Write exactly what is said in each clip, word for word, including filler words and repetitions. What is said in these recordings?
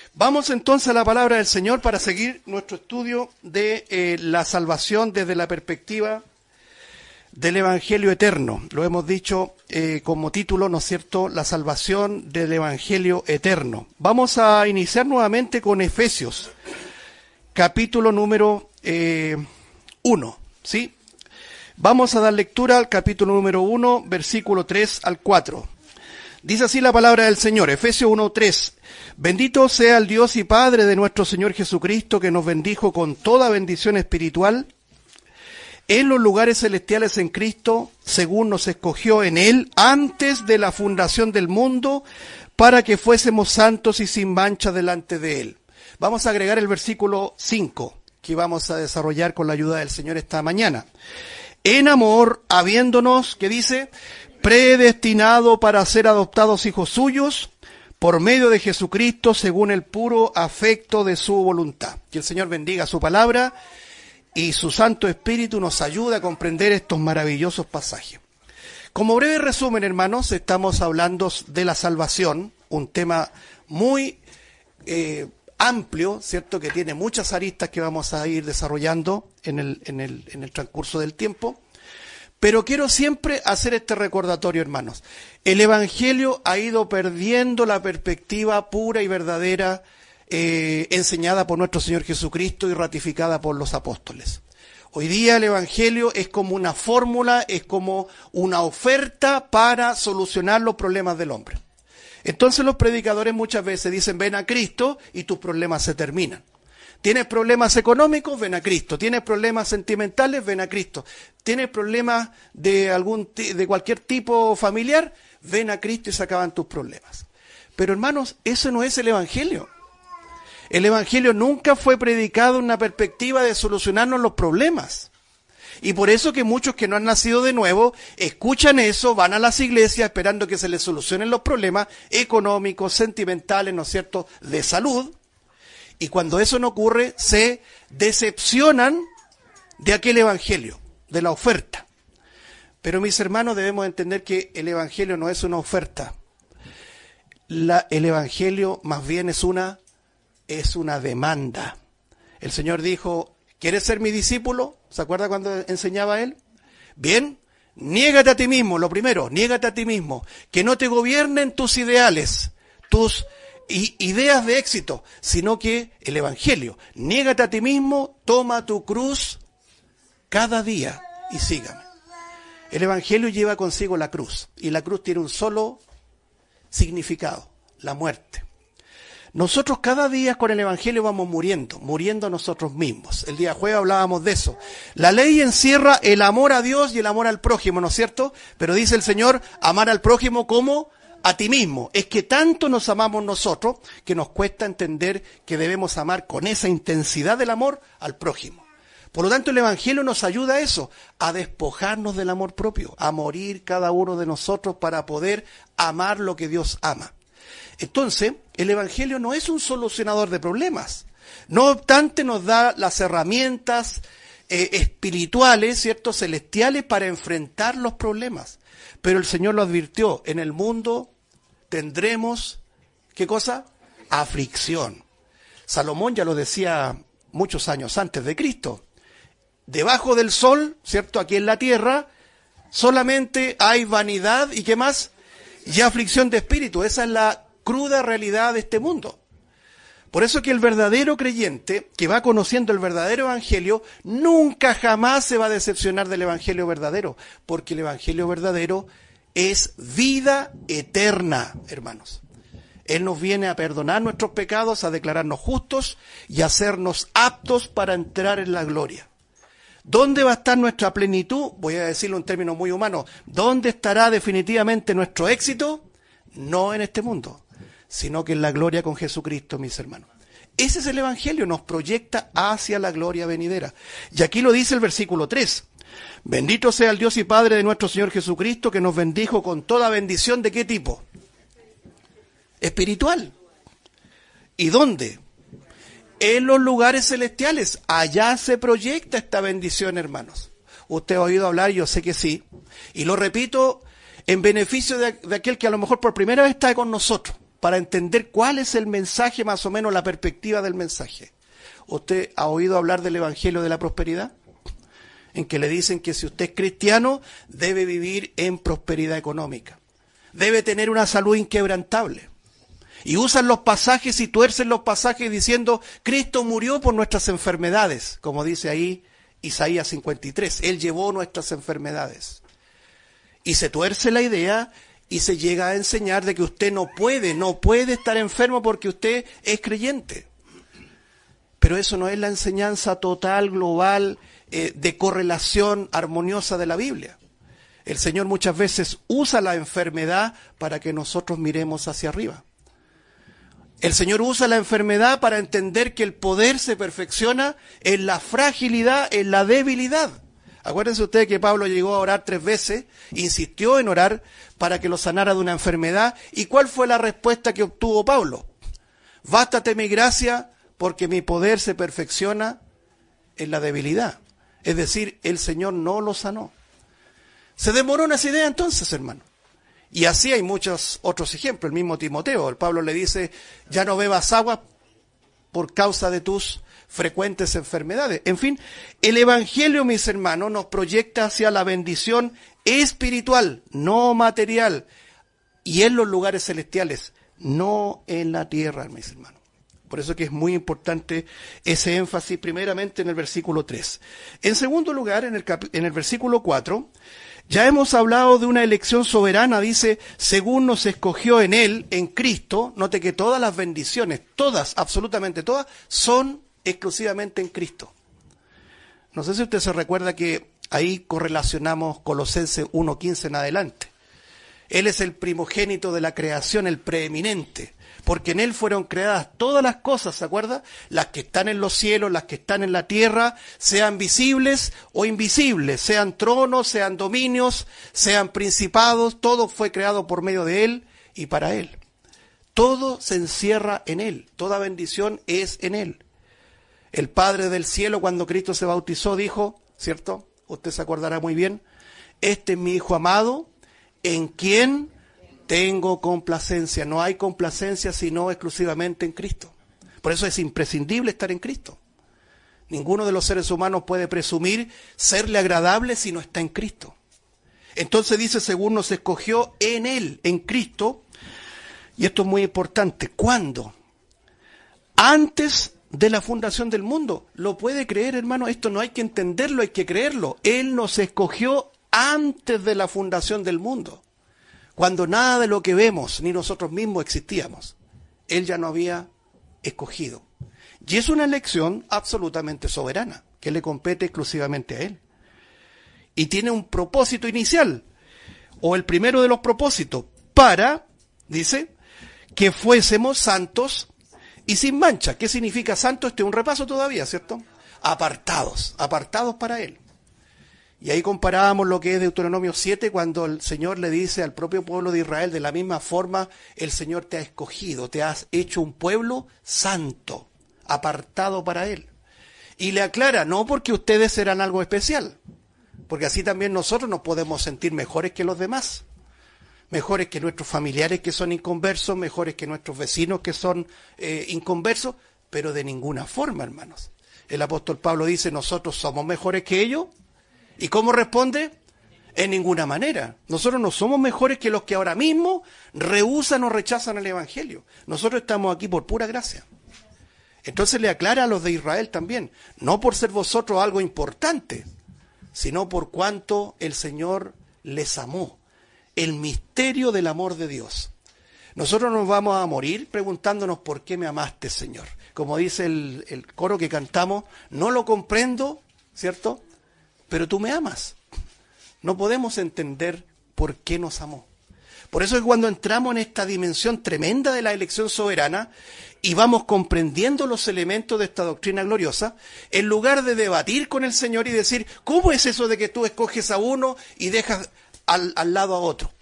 Vamos entonces a la palabra del Señor para seguir nuestro estudio de eh, la salvación desde la perspectiva del Evangelio eterno. Lo hemos dicho eh, como título, ¿no es cierto?, la salvación del Evangelio eterno. Vamos a iniciar nuevamente con Efesios, capítulo número eh, uno, ¿sí? Vamos a dar lectura al capítulo número uno, versículo tres al cuatro. Dice así la palabra del Señor, Efesios uno, tres. Bendito sea el Dios y Padre de nuestro Señor Jesucristo, que nos bendijo con toda bendición espiritual en los lugares celestiales en Cristo, según nos escogió en Él antes de la fundación del mundo, para que fuésemos santos y sin mancha delante de Él. Vamos a agregar el versículo cinco, que vamos a desarrollar con la ayuda del Señor esta mañana. En amor, habiéndonos, ¿qué dice?, predestinado para ser adoptados hijos suyos, por medio de Jesucristo, según el puro afecto de su voluntad. Que el Señor bendiga su palabra y su Santo Espíritu nos ayude a comprender estos maravillosos pasajes. Como breve resumen, hermanos, estamos hablando de la salvación, un tema muy eh, amplio, ¿cierto?, que tiene muchas aristas que vamos a ir desarrollando en el, en el, en el transcurso del tiempo. Pero quiero siempre hacer este recordatorio, hermanos. El Evangelio ha ido perdiendo la perspectiva pura y verdadera eh, enseñada por nuestro Señor Jesucristo y ratificada por los apóstoles. Hoy día el Evangelio es como una fórmula, es como una oferta para solucionar los problemas del hombre. Entonces los predicadores muchas veces dicen, ven a Cristo y tus problemas se terminan. ¿Tienes problemas económicos? Ven a Cristo. ¿Tienes problemas sentimentales? Ven a Cristo. ¿Tienes problemas de algún de cualquier tipo familiar? Ven a Cristo y se acaban tus problemas. Pero hermanos, eso no es el Evangelio. El Evangelio nunca fue predicado en una perspectiva de solucionarnos los problemas. Y por eso que muchos que no han nacido de nuevo escuchan eso, van a las iglesias esperando que se les solucionen los problemas económicos, sentimentales, ¿no es cierto?, de salud. Y cuando eso no ocurre, se decepcionan de aquel evangelio, de la oferta. Pero mis hermanos, debemos entender que el evangelio no es una oferta. La, el evangelio más bien es una, es una demanda. El Señor dijo, ¿quieres ser mi discípulo? ¿Se acuerda cuando enseñaba Él? Bien, niégate a ti mismo, lo primero, niégate a ti mismo. Que no te gobiernen tus ideales, tus y ideas de éxito, sino que el Evangelio. Niégate a ti mismo, toma tu cruz cada día y sígame. El Evangelio lleva consigo la cruz, y la cruz tiene un solo significado, la muerte. Nosotros cada día con el Evangelio vamos muriendo, muriendo a nosotros mismos. El día jueves hablábamos de eso. La ley encierra el amor a Dios y el amor al prójimo, ¿no es cierto? Pero dice el Señor, amar al prójimo como a ti mismo. Es que tanto nos amamos nosotros que nos cuesta entender que debemos amar con esa intensidad del amor al prójimo. Por lo tanto, el Evangelio nos ayuda a eso, a despojarnos del amor propio, a morir cada uno de nosotros para poder amar lo que Dios ama. Entonces, el Evangelio no es un solucionador de problemas. No obstante, nos da las herramientas eh, espirituales, ¿cierto?, celestiales para enfrentar los problemas. Pero el Señor lo advirtió, en el mundo tendremos, ¿qué cosa? Aflicción. Salomón ya lo decía muchos años antes de Cristo. Debajo del sol, ¿cierto?, aquí en la tierra, solamente hay vanidad y ¿qué más? Y aflicción de espíritu. Esa es la cruda realidad de este mundo. Por eso que el verdadero creyente, que va conociendo el verdadero evangelio, nunca jamás se va a decepcionar del evangelio verdadero, porque el evangelio verdadero es vida eterna, hermanos. Él nos viene a perdonar nuestros pecados, a declararnos justos y a hacernos aptos para entrar en la gloria. ¿Dónde va a estar nuestra plenitud? Voy a decirlo en términos muy humanos. ¿Dónde estará definitivamente nuestro éxito? No en este mundo, sino que en la gloria con Jesucristo, mis hermanos. Ese es el Evangelio, nos proyecta hacia la gloria venidera. Y aquí lo dice el versículo tres. Bendito sea el Dios y Padre de nuestro Señor Jesucristo, que nos bendijo con toda bendición. ¿De qué tipo? Espiritual. ¿Y dónde? En los lugares celestiales. Allá se proyecta esta bendición, hermanos. Usted ha oído hablar, yo sé que sí. Y lo repito en beneficio de, de aquel que a lo mejor por primera vez está con nosotros. para entender cuál es el mensaje, más o menos la perspectiva del mensaje. ¿Usted ha oído hablar del Evangelio de la Prosperidad? En que le dicen que si usted es cristiano, debe vivir en prosperidad económica. Debe tener una salud inquebrantable. Y usan los pasajes y tuercen los pasajes diciendo, Cristo murió por nuestras enfermedades, como dice ahí Isaías cincuenta y tres. Él llevó nuestras enfermedades. Y se tuerce la idea y se llega a enseñar de que usted no puede, no puede estar enfermo porque usted es creyente. Pero eso no es la enseñanza total, global, eh, de correlación armoniosa de la Biblia. El Señor muchas veces usa la enfermedad para que nosotros miremos hacia arriba. El Señor usa la enfermedad para entender que el poder se perfecciona en la fragilidad, en la debilidad. Acuérdense ustedes que Pablo llegó a orar tres veces, insistió en orar para que lo sanara de una enfermedad. ¿Y cuál fue la respuesta que obtuvo Pablo? Bástate mi gracia, porque mi poder se perfecciona en la debilidad. Es decir, el Señor no lo sanó. Se demoró en esa idea entonces, hermano. Y así hay muchos otros ejemplos. El mismo Timoteo, el Pablo le dice, ya no bebas agua por causa de tus frecuentes enfermedades. En fin, el Evangelio, mis hermanos, nos proyecta hacia la bendición espiritual, no material, y en los lugares celestiales, no en la tierra, mis hermanos. Por eso que es muy importante ese énfasis, primeramente en el versículo tres. En segundo lugar, en el, cap- en el versículo cuatro, ya hemos hablado de una elección soberana, dice, según nos escogió en Él, en Cristo. Note que todas las bendiciones, todas, absolutamente todas, son exclusivamente en Cristo. No sé si usted se recuerda que ahí correlacionamos Colosenses uno quince en adelante. Él es el primogénito de la creación, el preeminente, porque en Él fueron creadas todas las cosas, ¿se acuerda? Las que están en los cielos, las que están en la tierra, sean visibles o invisibles, sean tronos, sean dominios, sean principados, todo fue creado por medio de Él y para Él. Todo se encierra en Él, toda bendición es en Él. El Padre del cielo, cuando Cristo se bautizó, dijo, ¿cierto? Usted se acordará muy bien, este es mi Hijo amado, en quien tengo complacencia. No hay complacencia sino exclusivamente en Cristo. Por eso es imprescindible estar en Cristo. Ninguno de los seres humanos puede presumir serle agradable si no está en Cristo. Entonces dice, según nos escogió en Él, en Cristo, y esto es muy importante, ¿cuándo? Antes de la fundación del mundo. ¿Lo puede creer, hermano? Esto no hay que entenderlo, hay que creerlo. Él nos escogió antes de la fundación del mundo. Cuando nada de lo que vemos, ni nosotros mismos existíamos, Él ya no había escogido. Y es una elección absolutamente soberana, que le compete exclusivamente a Él. Y tiene un propósito inicial, o el primero de los propósitos, para, dice, que fuésemos santos y sin mancha. ¿Qué significa santo? Este es un repaso todavía, ¿cierto? Apartados, apartados para Él. Y ahí comparábamos lo que es Deuteronomio siete, cuando el Señor le dice al propio pueblo de Israel, de la misma forma, el Señor te ha escogido, te has hecho un pueblo santo, apartado para Él. Y le aclara, no porque ustedes serán algo especial, porque así también nosotros nos podemos sentir mejores que los demás, mejores que nuestros familiares que son inconversos, mejores que nuestros vecinos que son eh, inconversos, pero de ninguna forma, hermanos. El apóstol Pablo dice, nosotros somos mejores que ellos. ¿Y cómo responde? En ninguna manera. Nosotros no somos mejores que los que ahora mismo rehúsan o rechazan el Evangelio. Nosotros estamos aquí por pura gracia. Entonces le aclara a los de Israel también, no por ser vosotros algo importante, sino por cuanto el Señor les amó. El misterio del amor de Dios. Nosotros nos vamos a morir preguntándonos por qué me amaste, Señor. Como dice el, el coro que cantamos, no lo comprendo, ¿cierto? Pero tú me amas. No podemos entender por qué nos amó. Por eso es cuando entramos en esta dimensión tremenda de la elección soberana y vamos comprendiendo los elementos de esta doctrina gloriosa, en lugar de debatir con el Señor y decir, ¿cómo es eso de que tú escoges a uno y dejas al, al lado a otro?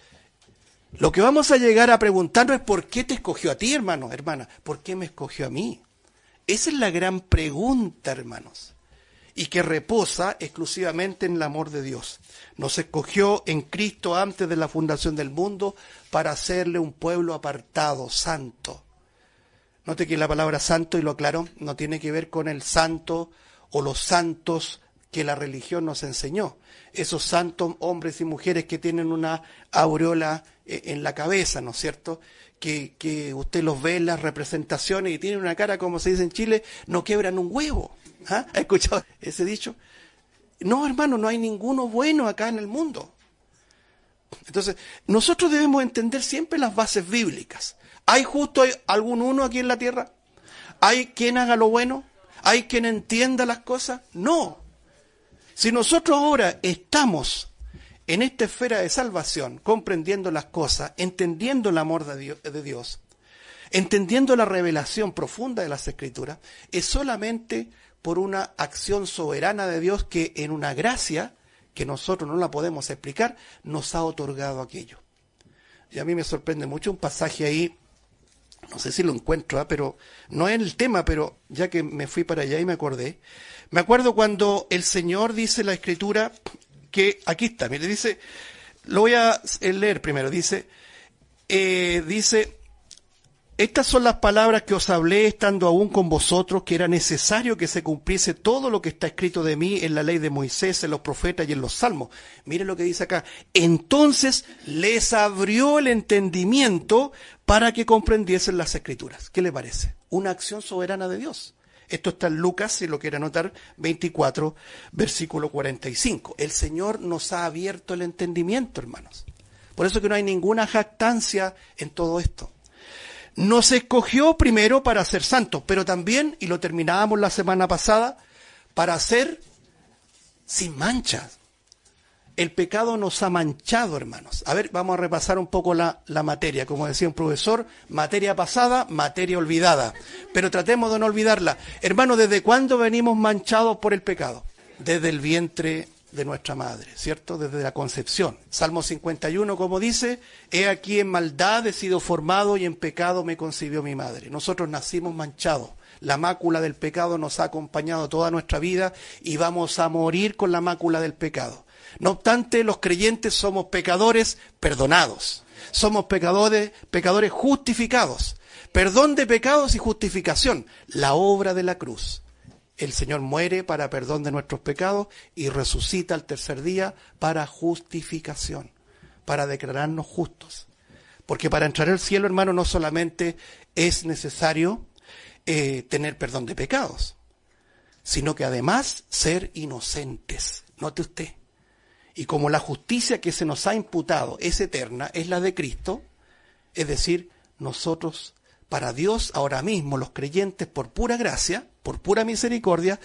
Lo que vamos a llegar a preguntarnos es ¿por qué te escogió a ti, hermano, hermana? ¿Por qué me escogió a mí? Esa es la gran pregunta, hermanos. y que reposa exclusivamente en el amor de Dios. Nos escogió en Cristo antes de la fundación del mundo para hacerle un pueblo apartado, santo. Note que la palabra santo, y lo aclaro, no tiene que ver con el santo o los santos que la religión nos enseñó. Esos santos hombres y mujeres que tienen una aureola en la cabeza, ¿no es cierto?, que, que usted los ve en las representaciones y tienen una cara, como se dice en Chile, no quebran un huevo. ¿Ah? ¿Ha escuchado ese dicho? No, hermano, no hay ninguno bueno acá en el mundo. Entonces, nosotros debemos entender siempre las bases bíblicas. ¿Hay justo algún uno aquí en la tierra? ¿Hay quien haga lo bueno? ¿Hay quien entienda las cosas? No. Si nosotros ahora estamos en esta esfera de salvación, comprendiendo las cosas, entendiendo el amor de Dios, de Dios, entendiendo la revelación profunda de las Escrituras, es solamente por una acción soberana de Dios que en una gracia, que nosotros no la podemos explicar, nos ha otorgado aquello. Y a mí me sorprende mucho un pasaje ahí, no sé si lo encuentro, ¿eh? pero no es el tema, pero ya que me fui para allá y me acordé, me acuerdo cuando el Señor dice en la Escritura, que aquí está, mire, dice, lo voy a leer primero, dice, eh, dice, estas son las palabras que os hablé estando aún con vosotros, que era necesario que se cumpliese todo lo que está escrito de mí en la ley de Moisés, en los profetas y en los salmos. Mire lo que dice acá. Entonces les abrió el entendimiento para que comprendiesen las Escrituras. ¿Qué le parece? Una acción soberana de Dios. Esto está en Lucas, si lo quiere anotar, veinticuatro, versículo cuarenta y cinco. El Señor nos ha abierto el entendimiento, hermanos. Por eso que no hay ninguna jactancia en todo esto. Nos escogió primero para ser santos, pero también, y lo terminábamos la semana pasada, para ser sin mancha. El pecado nos ha manchado, hermanos. A ver, vamos a repasar un poco la, la materia. Como decía un profesor, materia pasada, materia olvidada. Pero tratemos de no olvidarla. Hermanos, ¿desde cuándo venimos manchados por el pecado? Desde el vientre de nuestra madre, ¿cierto? Desde la concepción. Salmo cincuenta y uno, como dice, he aquí en maldad he sido formado y en pecado me concibió mi madre. Nosotros nacimos manchados. La mácula del pecado nos ha acompañado toda nuestra vida y vamos a morir con la mácula del pecado. No obstante, los creyentes somos pecadores perdonados. Somos pecadores, pecadores justificados. Perdón de pecados y justificación. La obra de la cruz. El Señor muere para perdón de nuestros pecados y resucita al tercer día para justificación, para declararnos justos. Porque para entrar al cielo, hermano, no solamente es necesario eh, tener perdón de pecados, sino que además ser inocentes. Note usted. Y como la justicia que se nos ha imputado es eterna, es la de Cristo, es decir, nosotros, para Dios, ahora mismo, los creyentes, por pura gracia, por pura misericordia,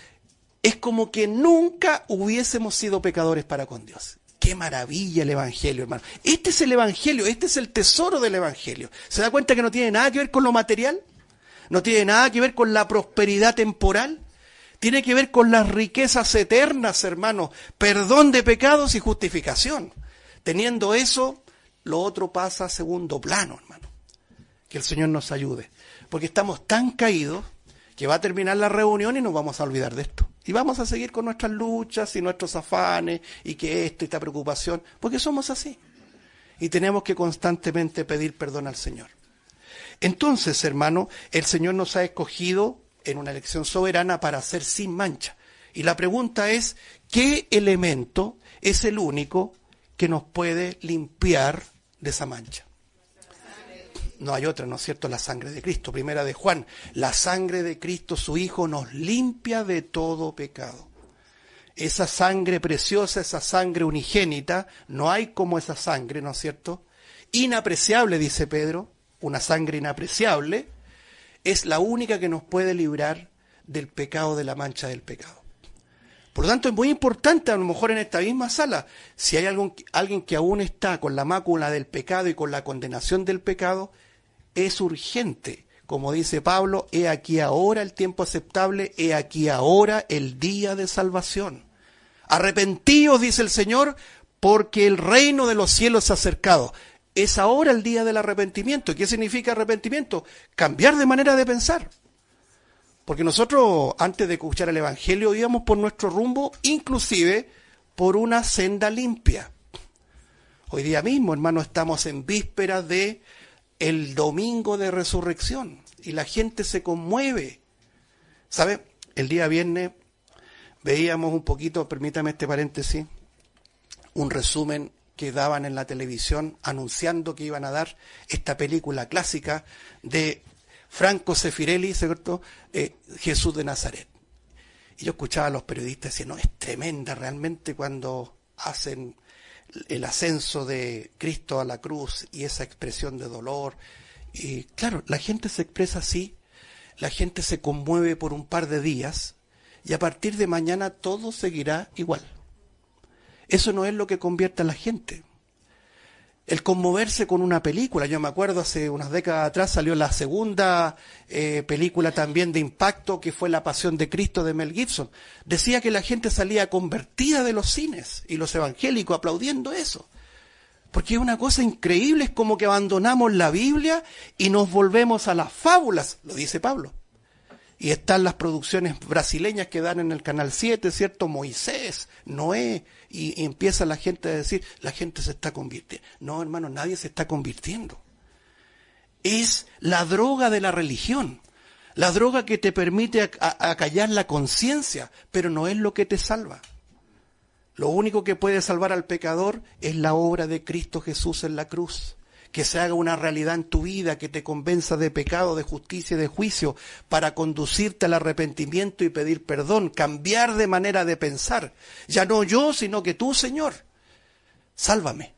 es como que nunca hubiésemos sido pecadores para con Dios. ¡Qué maravilla el Evangelio, hermano! Este es el Evangelio, este es el tesoro del Evangelio. ¿Se da cuenta que no tiene nada que ver con lo material? ¿No tiene nada que ver con la prosperidad temporal? Tiene que ver con las riquezas eternas, hermano. Perdón de pecados y justificación. Teniendo eso, lo otro pasa a segundo plano, hermano. Que el Señor nos ayude. Porque estamos tan caídos que va a terminar la reunión y nos vamos a olvidar de esto. Y vamos a seguir con nuestras luchas y nuestros afanes y que esto y esta preocupación. Porque somos así. Y tenemos que constantemente pedir perdón al Señor. Entonces, hermano, el Señor nos ha escogido en una elección soberana para ser sin mancha. Y la pregunta es, ¿qué elemento es el único que nos puede limpiar de esa mancha? No hay otra, ¿no es cierto? La sangre de Cristo. Primera de Juan, la sangre de Cristo, su Hijo, nos limpia de todo pecado. Esa sangre preciosa, esa sangre unigénita, no hay como esa sangre, ¿no es cierto? Inapreciable, dice Pedro, una sangre inapreciable, es la única que nos puede librar del pecado, de la mancha del pecado. Por lo tanto, es muy importante, a lo mejor en esta misma sala, si hay algún, alguien que aún está con la mácula del pecado y con la condenación del pecado, es urgente. Como dice Pablo, he aquí ahora el tiempo aceptable, he aquí ahora el día de salvación. Arrepentíos, dice el Señor, porque el reino de los cielos se ha acercado. Es ahora el día del arrepentimiento. ¿Qué significa arrepentimiento? Cambiar de manera de pensar. Porque nosotros, antes de escuchar el Evangelio, íbamos por nuestro rumbo, inclusive por una senda limpia. Hoy día mismo, hermano, estamos en vísperas de el domingo de resurrección y la gente se conmueve. ¿Sabe? El día viernes veíamos un poquito, permítame este paréntesis, un resumen que daban en la televisión anunciando que iban a dar esta película clásica de Franco Sefirelli, ¿cierto? Eh, Jesús de Nazaret. Y yo escuchaba a los periodistas decir, no, es tremenda realmente cuando hacen el ascenso de Cristo a la cruz y esa expresión de dolor. Y claro, la gente se expresa así, la gente se conmueve por un par de días y a partir de mañana todo seguirá igual. Eso no es lo que convierte a la gente. El conmoverse con una película, yo me acuerdo hace unas décadas atrás salió la segunda eh, película también de impacto que fue La Pasión de Cristo de Mel Gibson. Decía que la gente salía convertida de los cines y los evangélicos aplaudiendo eso. Porque es una cosa increíble, es como que abandonamos la Biblia y nos volvemos a las fábulas, lo dice Pablo. Y están las producciones brasileñas que dan en el Canal siete, ¿cierto? Moisés, Noé, y, y empieza la gente a decir, la gente se está convirtiendo. No, hermano, nadie se está convirtiendo. Es la droga de la religión, la droga que te permite acallar la conciencia, pero no es lo que te salva. Lo único que puede salvar al pecador es la obra de Cristo Jesús en la cruz. Que se haga una realidad en tu vida, que te convenza de pecado, de justicia y de juicio, para conducirte al arrepentimiento y pedir perdón, cambiar de manera de pensar. Ya no yo, sino que tú, Señor, sálvame.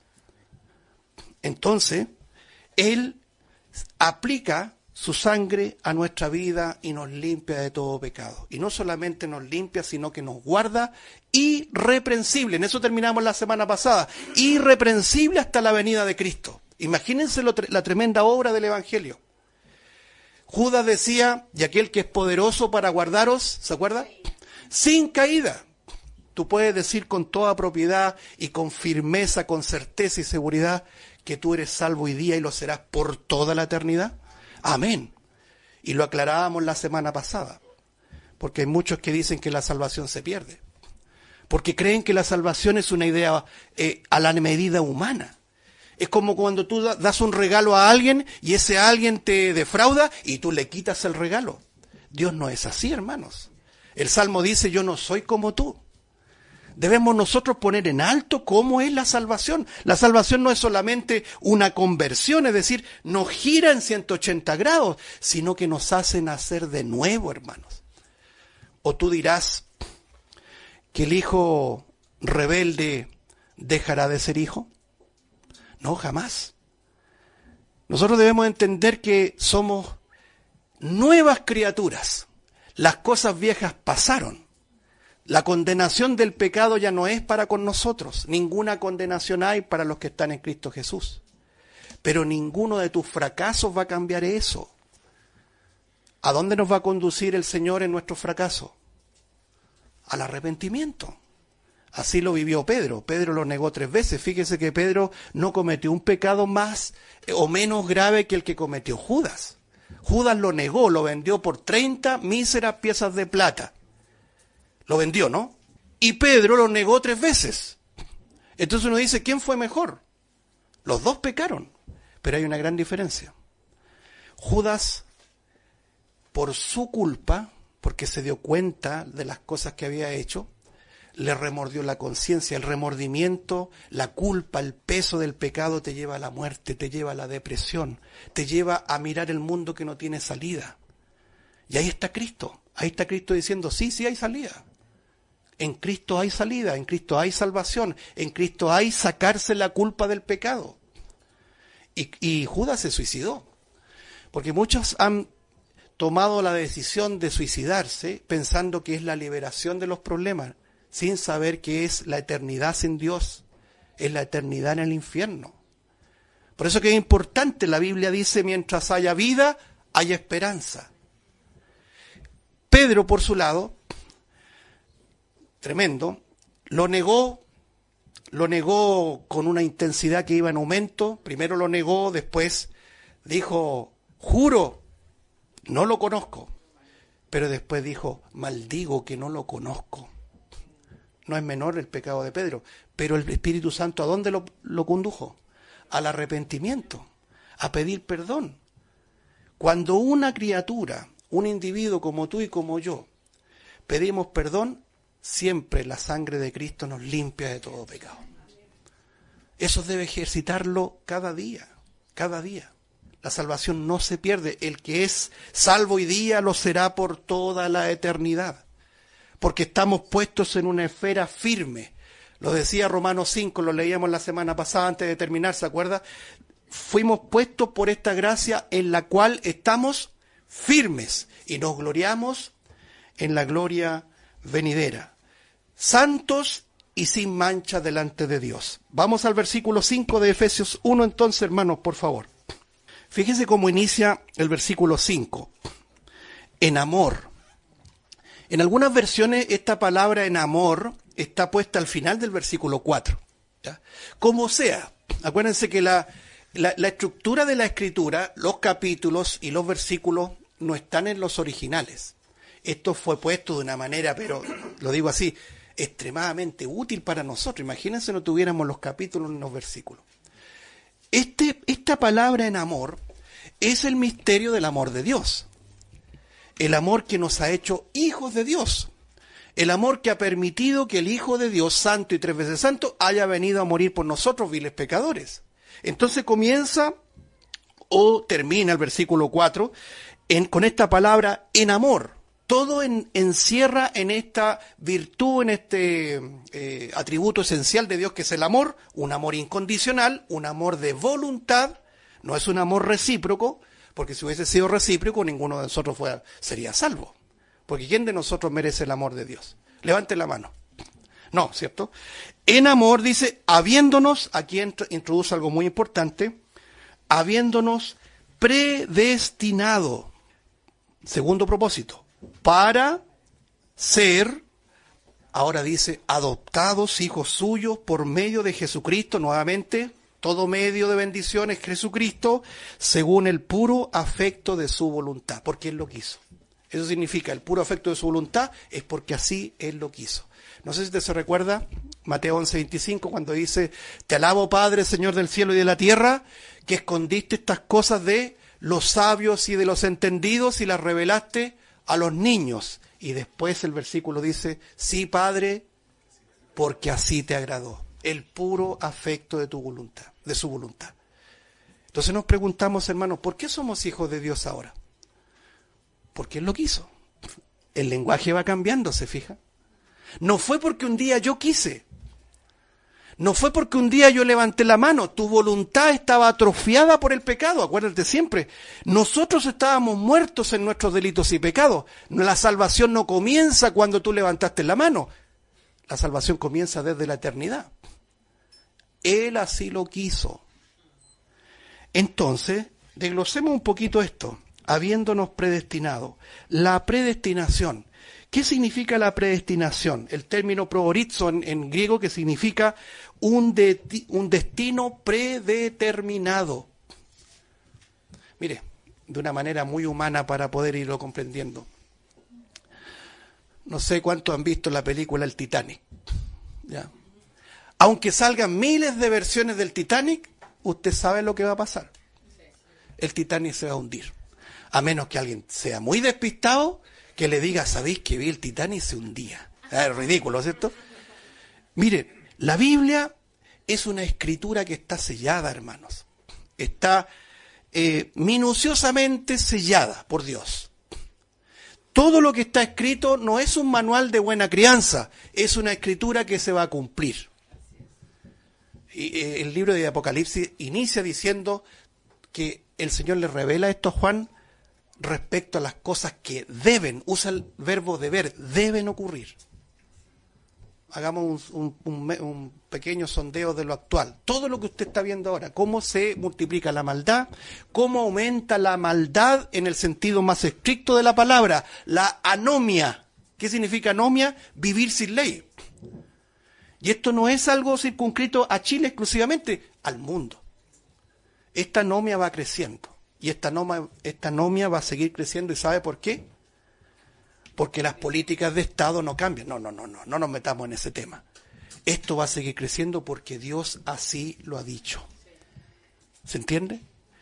Entonces, Él aplica su sangre a nuestra vida y nos limpia de todo pecado. Y no solamente nos limpia, sino que nos guarda irreprensible. En eso terminamos la semana pasada. Irreprensible hasta la venida de Cristo. Imagínense lo, la tremenda obra del Evangelio. Judas decía, y aquel que es poderoso para guardaros, ¿se acuerda? Sin caída. Tú puedes decir con toda propiedad y con firmeza, con certeza y seguridad, que tú eres salvo hoy día y lo serás por toda la eternidad. Amén. Y lo aclarábamos la semana pasada, porque hay muchos que dicen que la salvación se pierde, porque creen que la salvación es una idea eh, a la medida humana. Es como cuando tú das un regalo a alguien y ese alguien te defrauda y tú le quitas el regalo. Dios no es así, hermanos. El Salmo dice, yo no soy como tú. Debemos nosotros poner en alto cómo es la salvación. La salvación no es solamente una conversión, es decir, nos gira en ciento ochenta grados, sino que nos hace nacer de nuevo, hermanos. O tú dirás que el hijo rebelde dejará de ser hijo. No, jamás. Nosotros debemos entender que somos nuevas criaturas. Las cosas viejas pasaron. La condenación del pecado ya no es para con nosotros. Ninguna condenación hay para los que están en Cristo Jesús. Pero ninguno de tus fracasos va a cambiar eso. ¿A dónde nos va a conducir el Señor en nuestro fracaso? Al arrepentimiento. Así lo vivió Pedro. Pedro lo negó tres veces. Fíjese que Pedro no cometió un pecado más o menos grave que el que cometió Judas. Judas lo negó, lo vendió por treinta míseras piezas de plata. Lo vendió, ¿no? Y Pedro lo negó tres veces. Entonces uno dice, ¿quién fue mejor? Los dos pecaron, pero hay una gran diferencia. Judas, por su culpa, porque se dio cuenta de las cosas que había hecho, le remordió la conciencia. El remordimiento, la culpa, el peso del pecado te lleva a la muerte, te lleva a la depresión, te lleva a mirar el mundo que no tiene salida. Y ahí está Cristo, ahí está Cristo diciendo, sí, sí hay salida. En Cristo hay salida, en Cristo hay salvación, en Cristo hay sacarse la culpa del pecado. Y, y Judas se suicidó, porque muchos han tomado la decisión de suicidarse pensando que es la liberación de los problemas, sin saber que es la eternidad sin Dios, es la eternidad en el infierno. Por eso que es importante, la Biblia dice, mientras haya vida, hay esperanza. Pedro, por su lado, tremendo, lo negó, lo negó con una intensidad que iba en aumento. Primero lo negó, después dijo, juro, no lo conozco. Pero después dijo, maldigo que no lo conozco. No es menor el pecado de Pedro, pero el Espíritu Santo ¿a dónde lo, lo condujo? Al arrepentimiento, a pedir perdón. Cuando una criatura, un individuo como tú y como yo, pedimos perdón, siempre la sangre de Cristo nos limpia de todo pecado. Eso debe ejercitarlo cada día, cada día. La salvación no se pierde. El que es salvo hoy día lo será por toda la eternidad. Porque estamos puestos en una esfera firme. Lo decía Romanos cinco, lo leíamos la semana pasada antes de terminar, ¿se acuerda? Fuimos puestos por esta gracia en la cual estamos firmes y nos gloriamos en la gloria venidera. Santos y sin mancha delante de Dios. Vamos al versículo cinco de Efesios uno entonces, hermanos, por favor. Fíjense cómo inicia el versículo cinco. En amor. En algunas versiones esta palabra en amor está puesta al final del versículo cuatro. ¿Ya? Como sea, acuérdense que la, la, la estructura de la escritura, los capítulos y los versículos no están en los originales. Esto fue puesto de una manera, pero lo digo así, extremadamente útil para nosotros. Imagínense no tuviéramos los capítulos en los versículos. Este, esta palabra en amor es el misterio del amor de Dios. El amor que nos ha hecho hijos de Dios. El amor que ha permitido que el Hijo de Dios, santo y tres veces santo, haya venido a morir por nosotros, viles pecadores. Entonces comienza o termina el versículo cuatro en, con esta palabra en amor. Todo en, encierra en esta virtud, en este eh, atributo esencial de Dios que es el amor, un amor incondicional, un amor de voluntad, no es un amor recíproco, porque si hubiese sido recíproco ninguno de nosotros fuera, sería salvo. Porque ¿quién de nosotros merece el amor de Dios? Levante la mano. No, ¿cierto? En amor dice, habiéndonos, aquí introduce algo muy importante, habiéndonos predestinado, segundo propósito, para ser, ahora dice, adoptados hijos suyos por medio de Jesucristo, nuevamente, todo medio de bendición es Jesucristo, según el puro afecto de su voluntad, porque Él lo quiso. Eso significa, el puro afecto de su voluntad es porque así Él lo quiso. No sé si te se recuerda, Mateo once veinticinco, cuando dice, te alabo Padre, Señor del cielo y de la tierra, que escondiste estas cosas de los sabios y de los entendidos y las revelaste a los niños. Y después el versículo dice, sí, Padre, porque así te agradó. El puro afecto de tu voluntad, de su voluntad. Entonces nos preguntamos, hermanos, ¿por qué somos hijos de Dios ahora? Porque Él lo quiso. El lenguaje va cambiando, ¿se fija? No fue porque un día yo quise. No fue porque un día yo levanté la mano. Tu voluntad estaba atrofiada por el pecado. Acuérdate siempre. Nosotros estábamos muertos en nuestros delitos y pecados. La salvación no comienza cuando tú levantaste la mano. La salvación comienza desde la eternidad. Él así lo quiso. Entonces, desglosemos un poquito esto. Habiéndonos predestinado. La predestinación. ¿Qué significa la predestinación? El término proorizo en, en griego, que significa un, de, un destino predeterminado. Mire, de una manera muy humana para poder irlo comprendiendo. No sé cuántos han visto la película El Titanic. ¿Ya? Aunque salgan miles de versiones del Titanic, usted sabe lo que va a pasar. El Titanic se va a hundir. A menos que alguien sea muy despistado, que le diga, ¿sabéis que vi el Titanic y se hundía? Es ridículo, ¿cierto? Mire, la Biblia es una escritura que está sellada, hermanos. Está eh, minuciosamente sellada por Dios. Todo lo que está escrito no es un manual de buena crianza, es una escritura que se va a cumplir. Y, eh, el libro de Apocalipsis inicia diciendo que el Señor le revela esto a Juan respecto a las cosas que deben, usa el verbo deber, deben ocurrir. Hagamos un, un, un, un pequeño sondeo de lo actual. Todo lo que usted está viendo ahora, cómo se multiplica la maldad, cómo aumenta la maldad en el sentido más estricto de la palabra, la anomia. ¿Qué significa anomia? Vivir sin ley. Y esto no es algo circunscrito a Chile exclusivamente, al mundo. Esta anomia va creciendo. Y esta anomia, esta anomia va a seguir creciendo. ¿Y sabe por qué? porque las políticas de Estado no cambian. No, no, no, no, no nos metamos en ese tema. Esto va a seguir creciendo porque Dios así lo ha dicho. ¿Se entiende?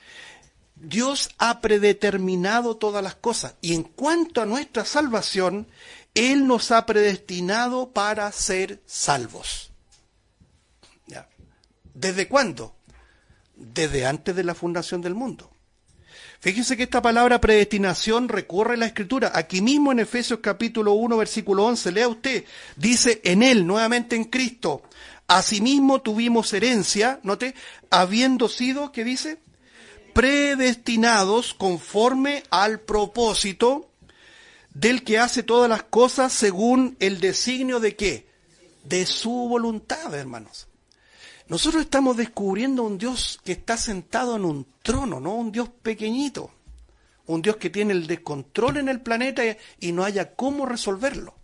Dios ha predeterminado todas las cosas. Y en cuanto a nuestra salvación, Él nos ha predestinado para ser salvos. ¿Ya? ¿Desde cuándo? Desde antes de la fundación del mundo. Fíjense que esta palabra predestinación recorre la Escritura. Aquí mismo en Efesios capítulo uno, versículo once, lea usted, dice, en Él, nuevamente en Cristo, asimismo tuvimos herencia, note, habiendo sido, ¿qué dice? Predestinados conforme al propósito del que hace todas las cosas según el designio de ¿qué? De su voluntad, hermanos. Nosotros estamos descubriendo un Dios que está sentado en un trono, no un Dios pequeñito. Un Dios que tiene el descontrol en el planeta y no haya cómo resolverlo.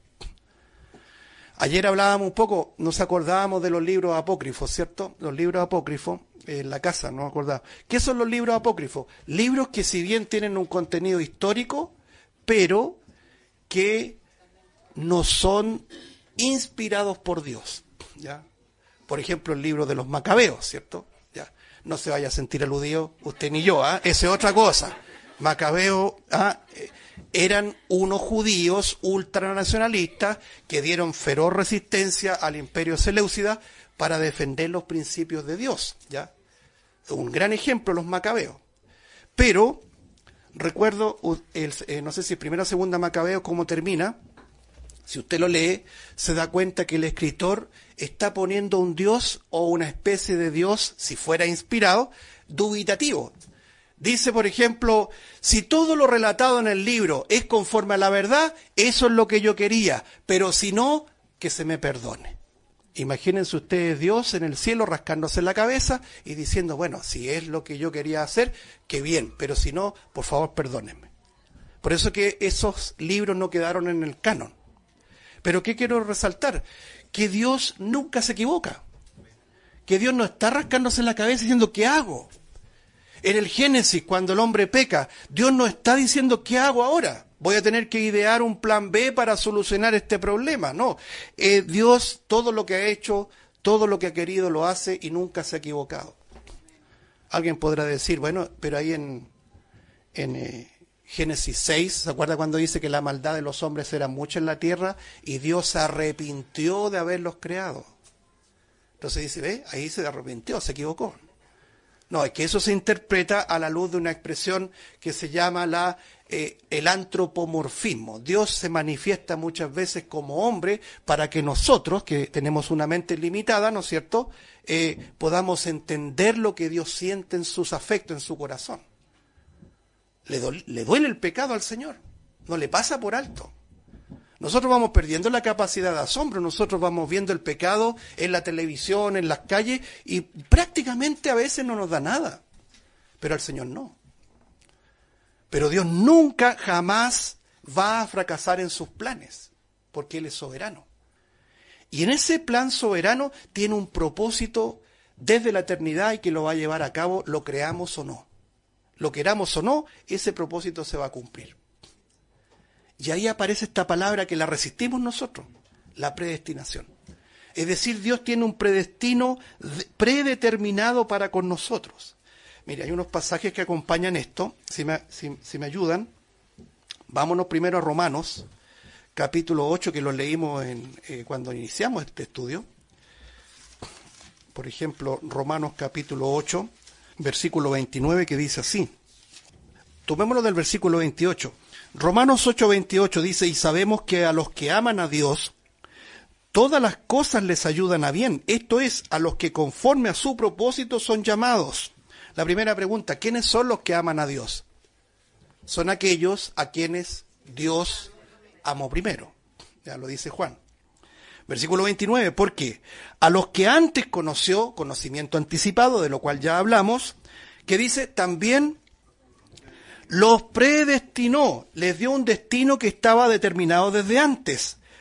Ayer hablábamos un poco, nos acordábamos de los libros apócrifos, ¿cierto? Los libros apócrifos, en la casa, no me acordaba. ¿Qué son los libros apócrifos? Libros que si bien tienen un contenido histórico, pero que no son inspirados por Dios, ¿ya? Por ejemplo, el libro de los Macabeos, ¿cierto? Ya. No se vaya a sentir aludido usted ni yo, ¿ah? Esa es otra cosa. Macabeos ¿ah? eran unos judíos ultranacionalistas que dieron feroz resistencia al imperio seleucida para defender los principios de Dios, ¿ya? Un gran ejemplo, los Macabeos. Pero, recuerdo, el, eh, no sé si es primera o segunda Macabeos, cómo termina. Si usted lo lee, se da cuenta que el escritor está poniendo un Dios o una especie de Dios, si fuera inspirado, dubitativo. Dice, por ejemplo, si todo lo relatado en el libro es conforme a la verdad, eso es lo que yo quería, pero si no, que se me perdone. Imagínense ustedes Dios en el cielo rascándose la cabeza y diciendo, bueno, si es lo que yo quería hacer, qué bien, pero si no, por favor, perdónenme. Por eso que esos libros no quedaron en el canon. Pero ¿qué quiero resaltar? Que Dios nunca se equivoca. Que Dios no está rascándose la cabeza diciendo, ¿qué hago? En el Génesis, cuando el hombre peca, Dios no está diciendo, ¿qué hago ahora? Voy a tener que idear un plan B para solucionar este problema. No, eh, Dios todo lo que ha hecho, todo lo que ha querido lo hace y nunca se ha equivocado. Alguien podrá decir, bueno, pero ahí en, en eh, Génesis seis, ¿se acuerda cuando dice que la maldad de los hombres era mucha en la tierra y Dios se arrepintió de haberlos creado? Entonces dice, ¿ve? Ahí se arrepintió, se equivocó. No, es que eso se interpreta a la luz de una expresión que se llama la, eh, el antropomorfismo. Dios se manifiesta muchas veces como hombre para que nosotros, que tenemos una mente limitada, ¿no es cierto?, eh, podamos entender lo que Dios siente en sus afectos, en su corazón. Le, do, le duele el pecado al Señor, no le pasa por alto. Nosotros vamos perdiendo la capacidad de asombro, nosotros vamos viendo el pecado en la televisión, en las calles, y prácticamente a veces no nos da nada. Pero al Señor no. Pero Dios nunca, jamás va a fracasar en sus planes, porque Él es soberano. Y en ese plan soberano tiene un propósito desde la eternidad y que lo va a llevar a cabo, lo creamos o no. Lo queramos o no, ese propósito se va a cumplir. Y ahí aparece esta palabra que la resistimos nosotros, la predestinación. Es decir, Dios tiene un predestino predeterminado para con nosotros. Mire, hay unos pasajes que acompañan esto, si me, si, si me ayudan. Vámonos primero a Romanos, capítulo ocho, que lo leímos en, eh, cuando iniciamos este estudio. Por ejemplo, Romanos capítulo ocho, versículo veintinueve, que dice así. Tomémoslo del versículo veintiocho. Romanos ocho veintiocho dice, y sabemos que a los que aman a Dios, todas las cosas les ayudan a bien. Esto es, a los que conforme a su propósito son llamados. La primera pregunta, ¿quiénes son los que aman a Dios? Son aquellos a quienes Dios amó primero. Ya lo dice Juan. Versículo veintinueve, ¿por qué? A los que antes conoció, conocimiento anticipado, de lo cual ya hablamos, que dice, también los predestinó, les dio un destino que estaba determinado desde antes,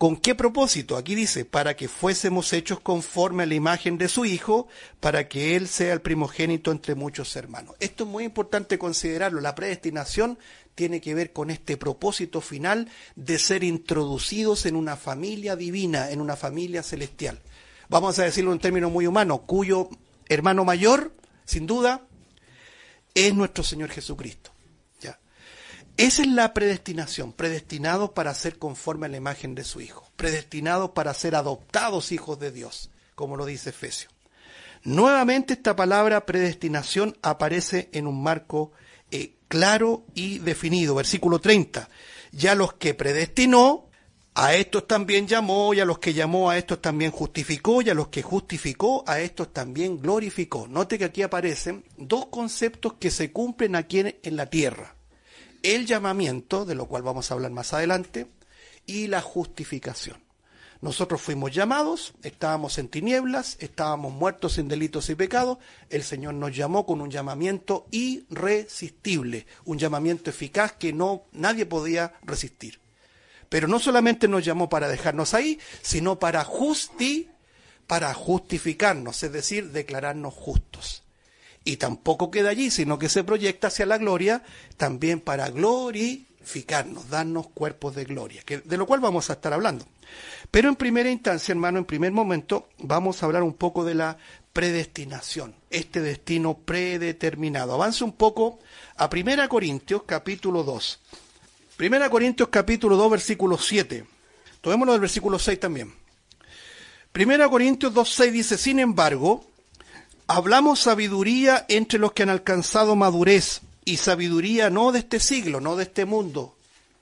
¿Con qué propósito? Aquí dice, para que fuésemos hechos conforme a la imagen de su Hijo, para que Él sea el primogénito entre muchos hermanos. Esto es muy importante considerarlo. La predestinación tiene que ver con este propósito final de ser introducidos en una familia divina, en una familia celestial. Vamos a decirlo en términos muy humanos, cuyo hermano mayor, sin duda, es nuestro Señor Jesucristo. Esa es la predestinación, predestinados para ser conforme a la imagen de su Hijo, predestinados para ser adoptados hijos de Dios, como lo dice Efesios. Nuevamente esta palabra predestinación aparece en un marco eh, claro y definido. Versículo treinta, ya los que predestinó, a estos también llamó, y a los que llamó a estos también justificó, y a los que justificó a estos también glorificó. Note que aquí aparecen dos conceptos que se cumplen aquí en, en la tierra. El llamamiento, de lo cual vamos a hablar más adelante, y la justificación. Nosotros fuimos llamados, estábamos en tinieblas, estábamos muertos en delitos y pecados, el Señor nos llamó con un llamamiento irresistible, un llamamiento eficaz que no nadie podía resistir. Pero no solamente nos llamó para dejarnos ahí, sino para justi, para justificarnos, es decir, declararnos justos. Y tampoco queda allí, sino que se proyecta hacia la gloria, también para glorificarnos, darnos cuerpos de gloria, que, de lo cual vamos a estar hablando. Pero en primera instancia, hermano, en primer momento, vamos a hablar un poco de la predestinación, este destino predeterminado. Avance un poco a primera Corintios, capítulo dos. primera Corintios, capítulo dos, versículo siete. Tomémoslo del versículo seis también. primera Corintios dos, seis dice, sin embargo, hablamos sabiduría entre los que han alcanzado madurez, y sabiduría no de este siglo, no de este mundo,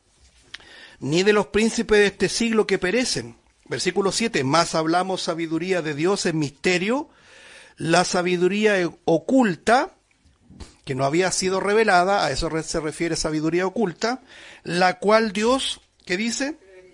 ni de los príncipes de este siglo que perecen. Versículo siete, más hablamos sabiduría de Dios en misterio, la sabiduría oculta, que no había sido revelada, a eso se refiere sabiduría oculta, la cual Dios, ¿qué dice?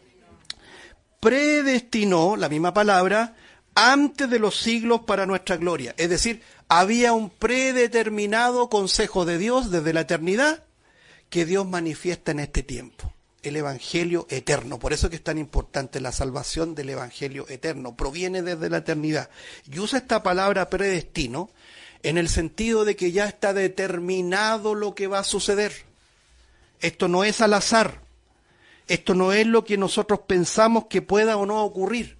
Predestinó, la misma palabra, antes de los siglos para nuestra gloria. Es decir, había un predeterminado consejo de Dios desde la eternidad que Dios manifiesta en este tiempo. El Evangelio eterno. Por eso que es tan importante la salvación del Evangelio eterno. Proviene desde la eternidad. Y usa esta palabra predestino en el sentido de que ya está determinado lo que va a suceder. Esto no es al azar. Esto no es lo que nosotros pensamos que pueda o no ocurrir.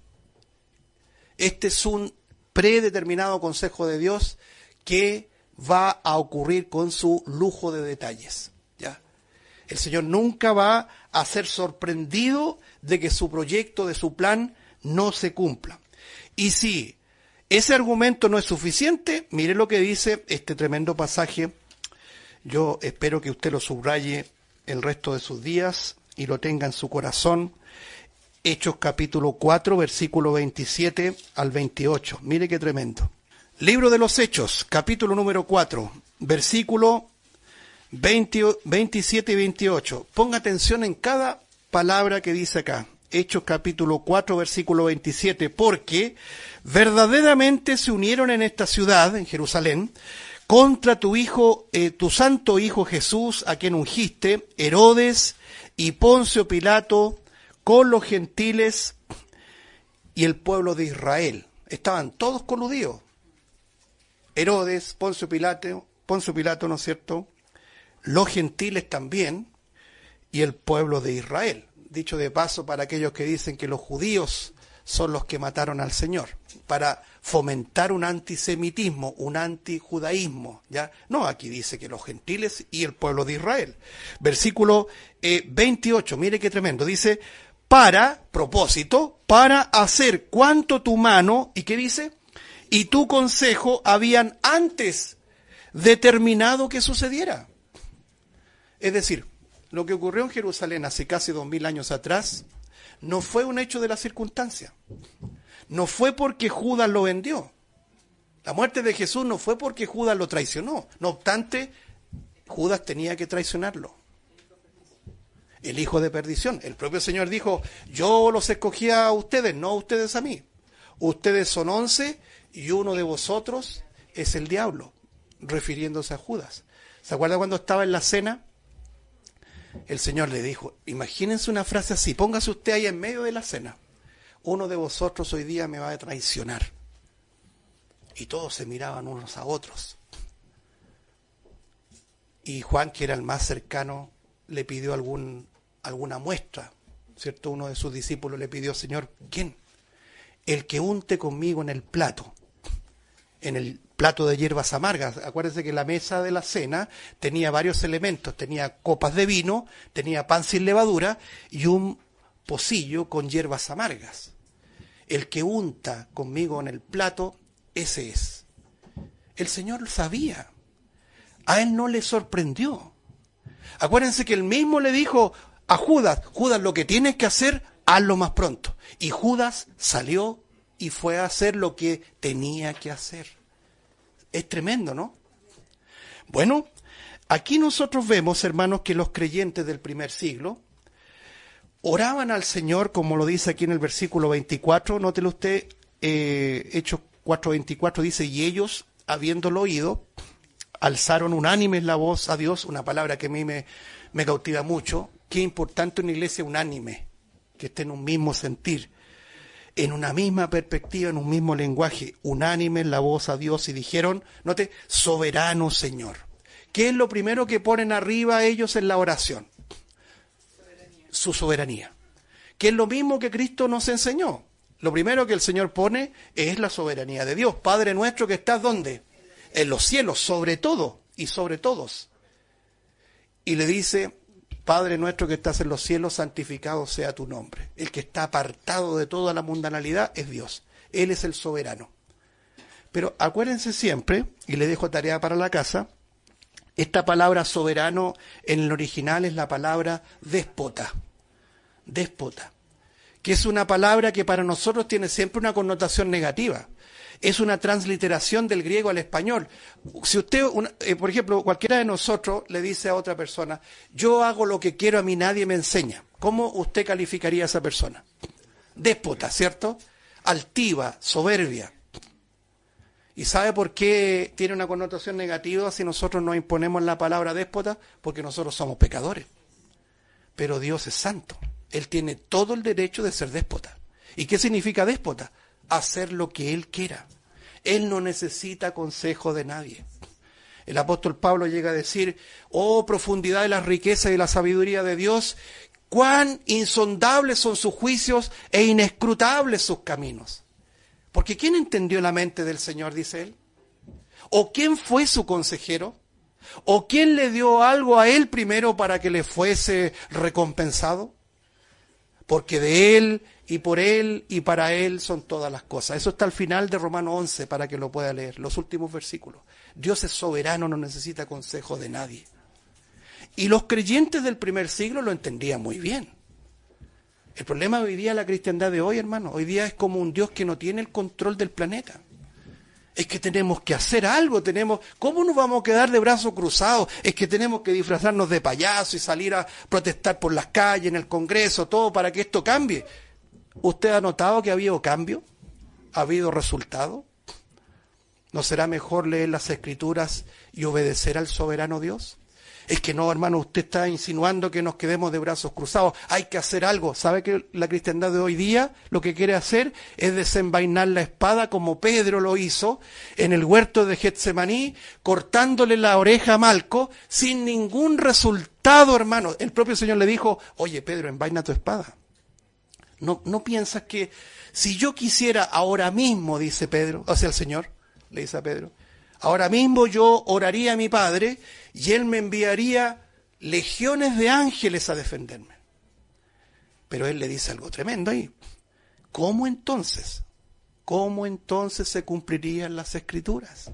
Este es un predeterminado consejo de Dios que va a ocurrir con su lujo de detalles. ¿Ya? El Señor nunca va a ser sorprendido de que su proyecto, de su plan, no se cumpla. Y si ese argumento no es suficiente, mire lo que dice este tremendo pasaje. Yo espero que usted lo subraye el resto de sus días y lo tenga en su corazón. Hechos capítulo cuatro, versículo veintisiete al veintiocho. Mire qué tremendo. Libro de los Hechos, capítulo número cuatro, versículo veinte, veintisiete y veintiocho. Ponga atención en cada palabra que dice acá. Hechos capítulo cuatro, versículo veintisiete. Porque verdaderamente se unieron en esta ciudad, en Jerusalén, contra tu hijo, eh, tu santo hijo Jesús, a quien ungiste, Herodes y Poncio Pilato, con los gentiles y el pueblo de Israel. Estaban todos coludidos. Herodes, Poncio Pilato, Poncio Pilato, ¿no es cierto? Los gentiles también y el pueblo de Israel. Dicho de paso para aquellos que dicen que los judíos son los que mataron al Señor, para fomentar un antisemitismo, un antijudaísmo, ¿ya? No, aquí dice que los gentiles y el pueblo de Israel. Versículo eh, veintiocho, mire qué tremendo, dice, para, propósito, para hacer cuanto tu mano, ¿y qué dice? Y tu consejo habían antes determinado que sucediera. Es decir, lo que ocurrió en Jerusalén hace casi dos mil años atrás, no fue un hecho de la circunstancia. No fue porque Judas lo vendió. La muerte de Jesús no fue porque Judas lo traicionó. No obstante, Judas tenía que traicionarlo. El hijo de perdición. El propio Señor dijo, yo los escogí a ustedes, no a ustedes a mí. Ustedes son once y uno de vosotros es el diablo, refiriéndose a Judas. ¿Se acuerda cuando estaba en la cena? El Señor le dijo, imagínense una frase así, póngase usted ahí en medio de la cena. Uno de vosotros hoy día me va a traicionar. Y todos se miraban unos a otros. Y Juan, que era el más cercano, le pidió algún, alguna muestra, ¿cierto? Uno de sus discípulos le pidió, Señor, ¿quién? El que unte conmigo en el plato, en el plato de hierbas amargas. Acuérdense que la mesa de la cena tenía varios elementos, tenía copas de vino, tenía pan sin levadura y un pocillo con hierbas amargas. El que unta conmigo en el plato, ese es. El Señor lo sabía. A él no le sorprendió. Acuérdense que él mismo le dijo a Judas, Judas, lo que tienes que hacer, hazlo más pronto. Y Judas salió y fue a hacer lo que tenía que hacer. Es tremendo, ¿no? Bueno, aquí nosotros vemos, hermanos, que los creyentes del primer siglo oraban al Señor, como lo dice aquí en el versículo veinticuatro, nótelo usted, eh, Hechos cuatro veinticuatro dice, y ellos, habiéndolo oído, alzaron unánimes la voz a Dios, una palabra que a mí me, me cautiva mucho. Qué importante una iglesia unánime, que esté en un mismo sentir, en una misma perspectiva, en un mismo lenguaje, unánimes la voz a Dios y dijeron, note, soberano Señor. ¿Qué es lo primero que ponen arriba ellos en la oración? Soberanía. Su soberanía. Que es lo mismo que Cristo nos enseñó. Lo primero que el Señor pone es la soberanía de Dios. Padre nuestro que estás, ¿dónde? En los cielos, sobre todo y sobre todos. Y le dice, Padre nuestro que estás en los cielos, santificado sea tu nombre. El que está apartado de toda la mundanalidad es Dios. Él es el soberano. Pero acuérdense siempre, y le dejo tarea para la casa, esta palabra soberano en el original es la palabra déspota. Déspota. Que es una palabra que para nosotros tiene siempre una connotación negativa. Es una transliteración del griego al español. Si usted, una, eh, por ejemplo, cualquiera de nosotros le dice a otra persona, yo hago lo que quiero, a mí nadie me enseña. ¿Cómo usted calificaría a esa persona? Déspota, ¿cierto? Altiva, soberbia. ¿Y sabe por qué tiene una connotación negativa si nosotros nos imponemos la palabra déspota? Porque nosotros somos pecadores. Pero Dios es santo. Él tiene todo el derecho de ser déspota. ¿Y qué significa déspota? Hacer lo que Él quiera. Él no necesita consejo de nadie. El apóstol Pablo llega a decir, oh profundidad de las riquezas y de la sabiduría de Dios, cuán insondables son sus juicios e inescrutables sus caminos. Porque ¿quién entendió la mente del Señor, dice él? ¿O quién fue su consejero? ¿O quién le dio algo a él primero para que le fuese recompensado? Porque de él y por él y para él son todas las cosas. Eso está al final de Romanos once para que lo pueda leer, los últimos versículos. Dios es soberano, no necesita consejo de nadie. Y los creyentes del primer siglo lo entendían muy bien. El problema hoy día de la cristiandad de hoy, hermano, hoy día es como un Dios que no tiene el control del planeta. Es que tenemos que hacer algo, tenemos, ¿cómo nos vamos a quedar de brazos cruzados? Es que tenemos que disfrazarnos de payaso y salir a protestar por las calles, en el Congreso, todo para que esto cambie. ¿Usted ha notado que ha habido cambio? ¿Ha habido resultado? ¿No será mejor leer las Escrituras y obedecer al soberano Dios? Es que no, hermano, usted está insinuando que nos quedemos de brazos cruzados. Hay que hacer algo. ¿Sabe que la cristiandad de hoy día lo que quiere hacer es desenvainar la espada como Pedro lo hizo en el huerto de Getsemaní, cortándole la oreja a Malco sin ningún resultado, hermano? El propio Señor le dijo, oye, Pedro, envaina tu espada. ¿No, no piensas que si yo quisiera ahora mismo, dice Pedro, o sea, el Señor le dice a Pedro, ahora mismo yo oraría a mi Padre y Él me enviaría legiones de ángeles a defenderme? Pero Él le dice algo tremendo ahí. ¿Cómo entonces? ¿Cómo entonces se cumplirían las Escrituras?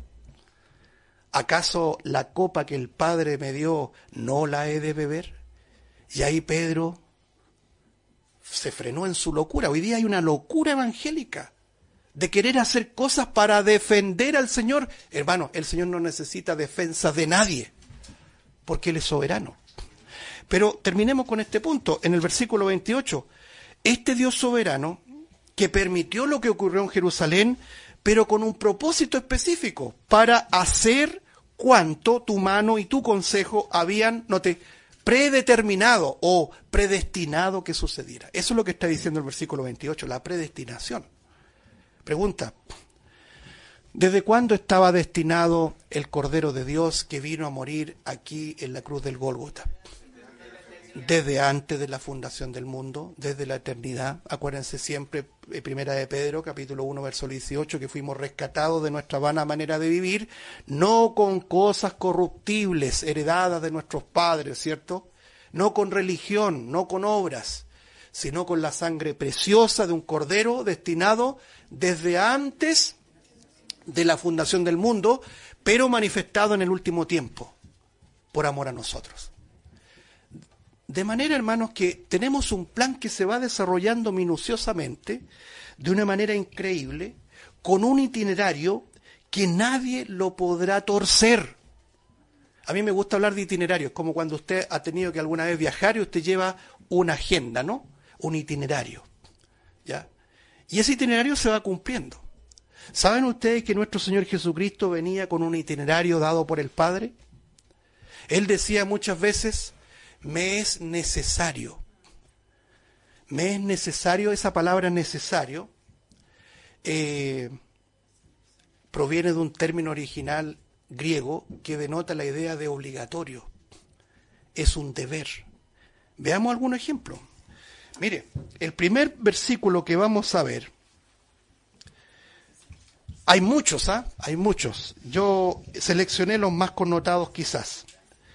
¿Acaso la copa que el Padre me dio no la he de beber? Y ahí Pedro se frenó en su locura. Hoy día hay una locura evangélica de querer hacer cosas para defender al Señor. Hermano, el Señor no necesita defensa de nadie, porque Él es soberano. Pero terminemos con este punto. En el versículo veintiocho, este Dios soberano que permitió lo que ocurrió en Jerusalén, pero con un propósito específico, para hacer cuanto tu mano y tu consejo habían, note, predeterminado o predestinado que sucediera. Eso es lo que está diciendo el versículo veintiocho, la predestinación. Pregunta, ¿desde cuándo estaba destinado el Cordero de Dios que vino a morir aquí en la cruz del Gólgota? Desde antes de la fundación del mundo, desde la eternidad. Acuérdense siempre, primera de Pedro, capítulo uno, verso dieciocho, que fuimos rescatados de nuestra vana manera de vivir, no con cosas corruptibles heredadas de nuestros padres, ¿cierto? No con religión, no con obras, sino con la sangre preciosa de un cordero destinado desde antes de la fundación del mundo, pero manifestado en el último tiempo, por amor a nosotros. De manera, hermanos, que tenemos un plan que se va desarrollando minuciosamente, de una manera increíble, con un itinerario que nadie lo podrá torcer. A mí me gusta hablar de itinerarios, como cuando usted ha tenido que alguna vez viajar y usted lleva una agenda, ¿no? Un itinerario, ¿ya? Y ese itinerario se va cumpliendo. ¿Saben ustedes que nuestro Señor Jesucristo venía con un itinerario dado por el Padre? Él decía muchas veces, me es necesario. Me es necesario, esa palabra necesario, eh, proviene de un término original griego que denota la idea de obligatorio. Es un deber. Veamos algún ejemplo. Mire, el primer versículo que vamos a ver, hay muchos, ¿ah? Hay muchos. Yo seleccioné los más connotados quizás.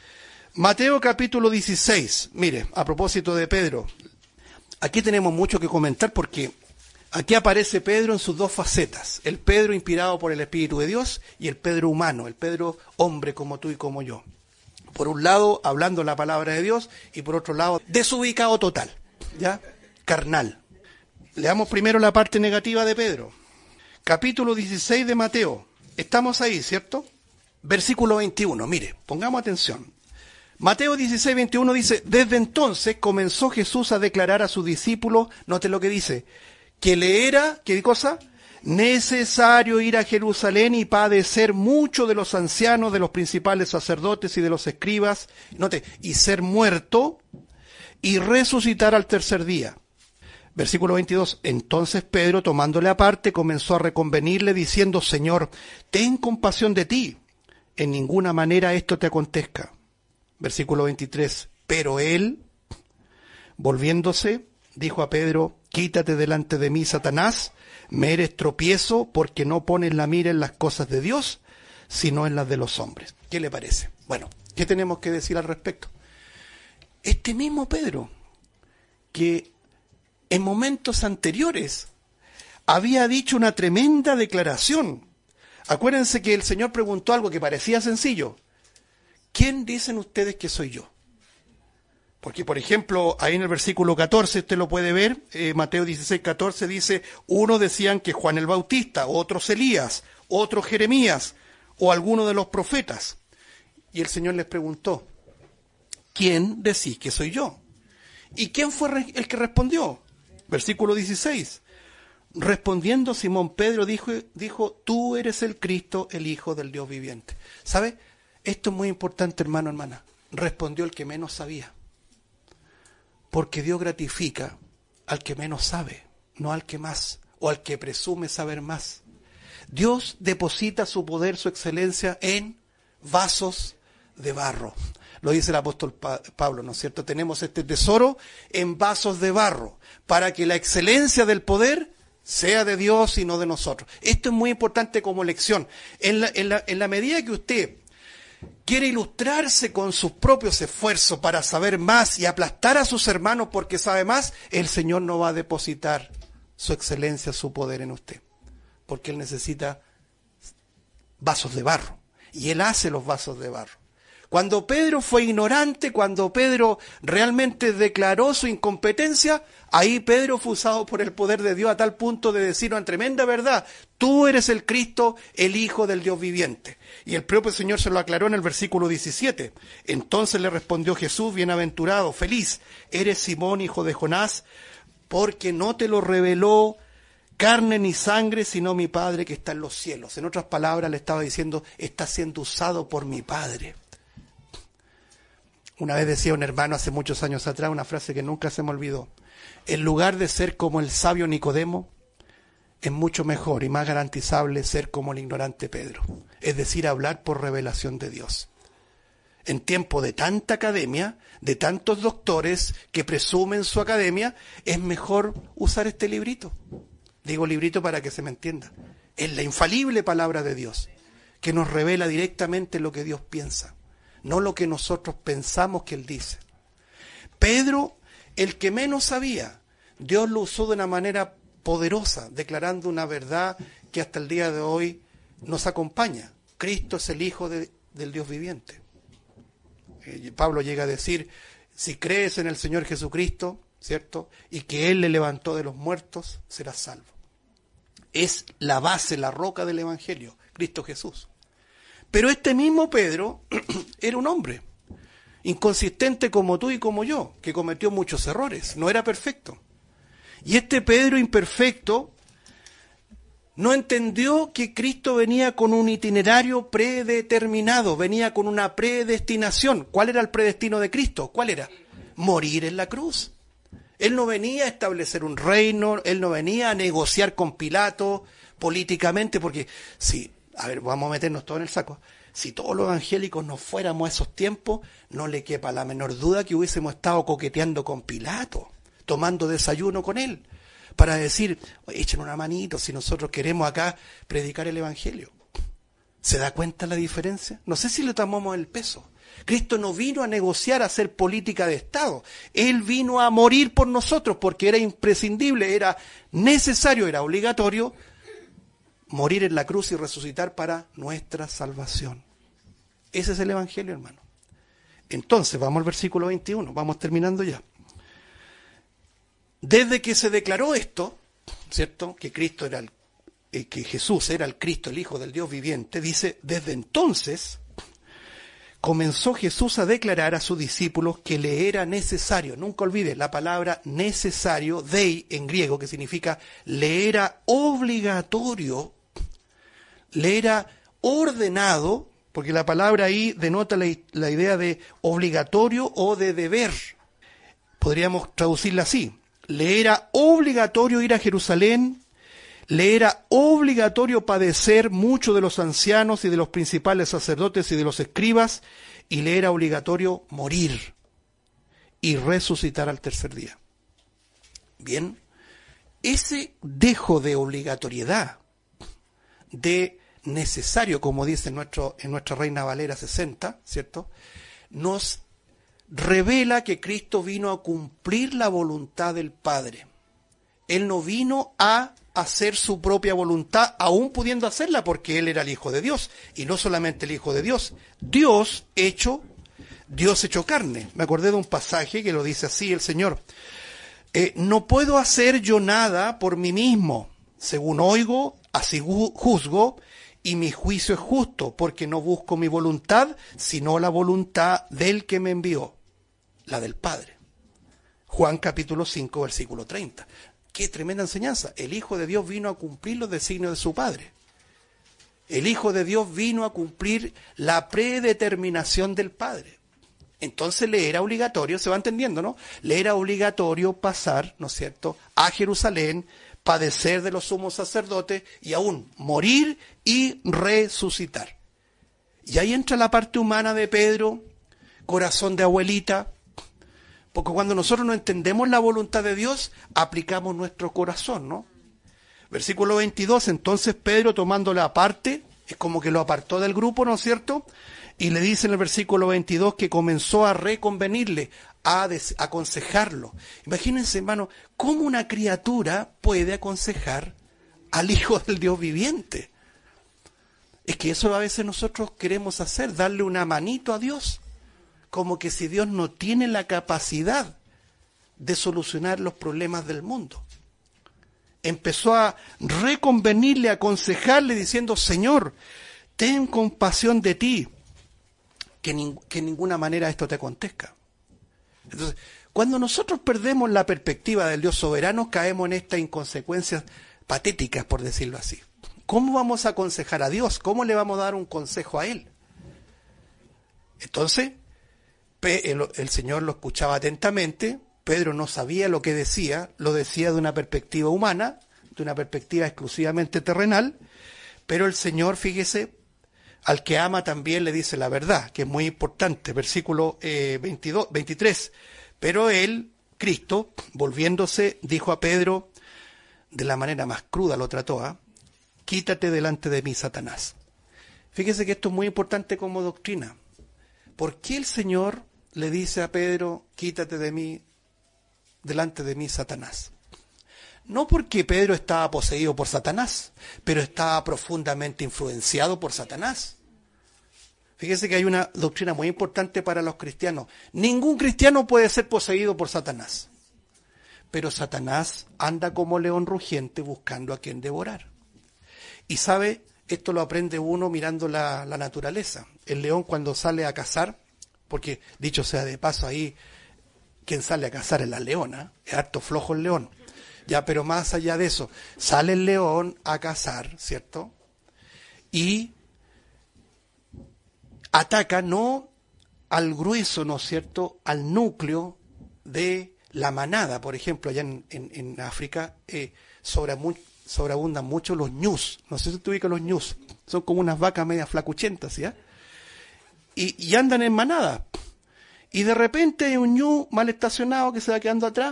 Mateo capítulo dieciséis, mire, a propósito de Pedro, aquí tenemos mucho que comentar porque aquí aparece Pedro en sus dos facetas, el Pedro inspirado por el Espíritu de Dios y el Pedro humano, el Pedro hombre como tú y como yo. Por un lado, hablando la palabra de Dios y por otro lado, desubicado total, ¿ya? Carnal. Leamos primero la parte negativa de Pedro. Capítulo dieciséis de Mateo, estamos ahí, ¿cierto? Versículo veintiuno, mire, pongamos atención. Mateo dieciséis, veintiuno dice, desde entonces comenzó Jesús a declarar a sus discípulos, note lo que dice, que le era, ¿qué cosa? Necesario ir a Jerusalén y padecer mucho de los ancianos, de los principales sacerdotes y de los escribas, note, y ser muerto y resucitar al tercer día. Versículo veintidós, entonces Pedro, tomándole aparte, comenzó a reconvenirle diciendo, Señor, ten compasión de ti, en ninguna manera esto te acontezca. Versículo veintitrés, pero él, volviéndose, dijo a Pedro, quítate delante de mí, Satanás, me eres tropiezo porque no pones la mira en las cosas de Dios, sino en las de los hombres. ¿Qué le parece? Bueno, ¿qué tenemos que decir al respecto? Este mismo Pedro, que en momentos anteriores había dicho una tremenda declaración. Acuérdense que el Señor preguntó algo que parecía sencillo. ¿Quién dicen ustedes que soy yo? Porque, por ejemplo, ahí en el versículo catorce, usted lo puede ver, eh, Mateo dieciséis, catorce dice, unos decían que Juan el Bautista, otros Elías, otros Jeremías, o alguno de los profetas. Y el Señor les preguntó, ¿quién decís que soy yo? ¿Y quién fue el que respondió? Versículo dieciséis. Respondiendo Simón Pedro dijo, dijo, tú eres el Cristo, el Hijo del Dios viviente. ¿Sabe? Esto es muy importante, hermano, hermana. Respondió el que menos sabía. Porque Dios gratifica al que menos sabe, no al que más, o al que presume saber más. Dios deposita su poder, su excelencia en vasos de barro. Lo dice el apóstol Pablo, ¿no es cierto? Tenemos este tesoro en vasos de barro, para que la excelencia del poder sea de Dios y no de nosotros. Esto es muy importante como lección. En la, en la, en la medida que usted quiere ilustrarse con sus propios esfuerzos para saber más y aplastar a sus hermanos porque sabe más, el Señor no va a depositar su excelencia, su poder en usted. Porque Él necesita vasos de barro. Y Él hace los vasos de barro. Cuando Pedro fue ignorante, cuando Pedro realmente declaró su incompetencia, ahí Pedro fue usado por el poder de Dios a tal punto de decir una tremenda verdad. Tú eres el Cristo, el Hijo del Dios viviente. Y el propio Señor se lo aclaró en el versículo diecisiete. Entonces le respondió Jesús, bienaventurado, feliz, eres Simón, hijo de Jonás, porque no te lo reveló carne ni sangre, sino mi Padre que está en los cielos. En otras palabras le estaba diciendo, está siendo usado por mi Padre. Una vez decía un hermano hace muchos años atrás una frase que nunca se me olvidó. En lugar de ser como el sabio Nicodemo, es mucho mejor y más garantizable ser como el ignorante Pedro. Es decir, hablar por revelación de Dios. En tiempo de tanta academia, de tantos doctores que presumen su academia, es mejor usar este librito. Digo librito para que se me entienda. Es la infalible palabra de Dios, que nos revela directamente lo que Dios piensa, no lo que nosotros pensamos que Él dice. Pedro, el que menos sabía, Dios lo usó de una manera poderosa, declarando una verdad que hasta el día de hoy nos acompaña. Cristo es el Hijo de, del Dios viviente. Eh, Pablo llega a decir, si crees en el Señor Jesucristo, ¿cierto?, y que Él le levantó de los muertos, serás salvo. Es la base, la roca del Evangelio, Cristo Jesús. Pero este mismo Pedro era un hombre, inconsistente como tú y como yo, que cometió muchos errores, no era perfecto. Y este Pedro imperfecto no entendió que Cristo venía con un itinerario predeterminado, venía con una predestinación. ¿Cuál era el predestino de Cristo? ¿Cuál era? Morir en la cruz. Él no venía a establecer un reino, él no venía a negociar con Pilato políticamente, porque si, a ver, vamos a meternos todo en el saco. Si todos los evangélicos nos fuéramos a esos tiempos, no le quepa la menor duda que hubiésemos estado coqueteando con Pilato, tomando desayuno con él, para decir, echen una manito si nosotros queremos acá predicar el evangelio. ¿Se da cuenta la diferencia? No sé si le tomamos el peso. Cristo no vino a negociar, a hacer política de Estado. Él vino a morir por nosotros porque era imprescindible, era necesario, era obligatorio morir en la cruz y resucitar para nuestra salvación. Ese es el evangelio, hermano. Entonces, vamos al versículo veintiuno, vamos terminando ya. Desde que se declaró esto, ¿cierto?, que Cristo era el, eh, que Jesús era el Cristo, el Hijo del Dios viviente, dice, desde entonces comenzó Jesús a declarar a sus discípulos que le era necesario, nunca olvide la palabra necesario, dei en griego, que significa le era obligatorio, le era ordenado, porque la palabra ahí denota la, la idea de obligatorio o de deber. Podríamos traducirla así. Le era obligatorio ir a Jerusalén, le era obligatorio padecer mucho de los ancianos y de los principales sacerdotes y de los escribas, y le era obligatorio morir y resucitar al tercer día. Bien, ese dejo de obligatoriedad, de necesario, como dice en, nuestro, en nuestra Reina Valera sesenta, ¿cierto?, nos revela que Cristo vino a cumplir la voluntad del Padre. Él no vino a hacer su propia voluntad, aún pudiendo hacerla, porque Él era el Hijo de Dios, y no solamente el Hijo de Dios, Dios hecho, Dios hecho carne. Me acordé de un pasaje que lo dice así el Señor. Eh, no puedo hacer yo nada por mí mismo, según oigo, así juzgo, y mi juicio es justo, porque no busco mi voluntad, sino la voluntad del que me envió, la del Padre. Juan capítulo cinco, versículo treinta. Qué tremenda enseñanza. El Hijo de Dios vino a cumplir los designios de su Padre. El Hijo de Dios vino a cumplir la predeterminación del Padre. Entonces le era obligatorio, se va entendiendo, ¿no? Le era obligatorio pasar, ¿no es cierto?, a Jerusalén, padecer de los sumos sacerdotes y aún morir y resucitar. Y ahí entra la parte humana de Pedro, corazón de abuelita, porque cuando nosotros no entendemos la voluntad de Dios, aplicamos nuestro corazón, ¿no? Versículo veintidós, entonces Pedro tomándole aparte, es como que lo apartó del grupo, ¿no es cierto?, y le dice en el versículo veintidós que comenzó a reconvenirle, a des- aconsejarlo. Imagínense, hermano, cómo una criatura puede aconsejar al Hijo del Dios viviente. Es que eso a veces nosotros queremos hacer, darle una manito a Dios, como que si Dios no tiene la capacidad de solucionar los problemas del mundo. Empezó a reconvenirle, a aconsejarle, diciendo, Señor, ten compasión de ti, que, ning- que en ninguna manera esto te acontezca. Entonces, cuando nosotros perdemos la perspectiva del Dios soberano, caemos en estas inconsecuencias patéticas, por decirlo así. ¿Cómo vamos a aconsejar a Dios? ¿Cómo le vamos a dar un consejo a Él? Entonces, El, el Señor lo escuchaba atentamente. Pedro no sabía lo que decía, lo decía de una perspectiva humana, de una perspectiva exclusivamente terrenal, pero el Señor, fíjese, al que ama también le dice la verdad, que es muy importante, versículo eh, veintidós, veintitrés. Pero él, Cristo, volviéndose, dijo a Pedro, de la manera más cruda lo trató, ¿eh? Quítate delante de mí, Satanás. Fíjese que esto es muy importante como doctrina. ¿Por qué el Señor le dice a Pedro, quítate de mí, delante de mí, Satanás? No porque Pedro estaba poseído por Satanás, pero estaba profundamente influenciado por Satanás. Fíjese que hay una doctrina muy importante para los cristianos. Ningún cristiano puede ser poseído por Satanás. Pero Satanás anda como león rugiente buscando a quien devorar. Y sabe, esto lo aprende uno mirando la, la naturaleza. El león cuando sale a cazar, porque dicho sea de paso ahí, quien sale a cazar es la leona, es harto flojo el león. Ya, pero más allá de eso, sale el león a cazar, ¿cierto? Y ataca no al grueso, ¿no es cierto?, al núcleo de la manada. Por ejemplo, allá en, en, en África eh, sobra mu sobreabundan mucho los ñus. No sé si tú ubicas los ñus. Son como unas vacas medias flacuchentas, ¿ya? Y, y andan en manada. Y de repente hay un ñu mal estacionado que se va quedando atrás.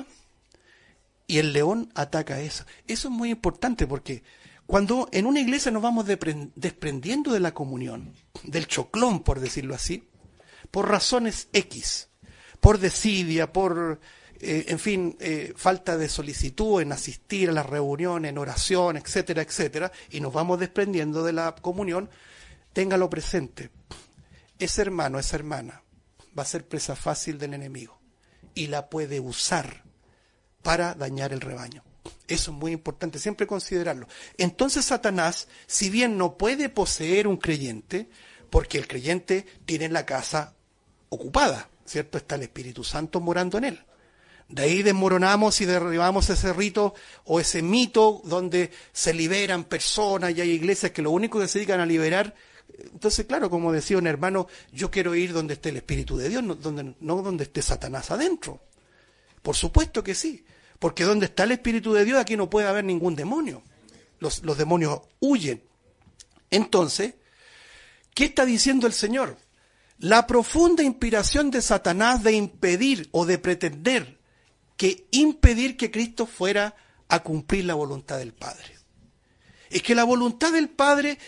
Y el león ataca eso. Eso es muy importante porque cuando en una iglesia nos vamos desprendiendo de la comunión, del choclón, por decirlo así, por razones X, por desidia, por, eh, en fin, eh, falta de solicitud en asistir a las reuniones, en oración, etcétera, etcétera, y nos vamos desprendiendo de la comunión, téngalo presente. Ese hermano, esa hermana, va a ser presa fácil del enemigo y la puede usar para dañar el rebaño. Eso es muy importante, siempre considerarlo. Entonces Satanás, si bien no puede poseer un creyente, porque el creyente tiene la casa ocupada, ¿cierto? Está el Espíritu Santo morando en él. De ahí desmoronamos y derribamos ese rito o ese mito donde se liberan personas y hay iglesias que lo único que se dedican a liberar. Entonces, claro, como decía un hermano, yo quiero ir donde esté el Espíritu de Dios, no donde, no donde esté Satanás adentro. Por supuesto que sí, porque donde está el Espíritu de Dios aquí no puede haber ningún demonio. Los, los demonios huyen. Entonces, ¿qué está diciendo el Señor? La profunda inspiración de Satanás de impedir o de pretender que impedir que Cristo fuera a cumplir la voluntad del Padre. Es que la voluntad del Padre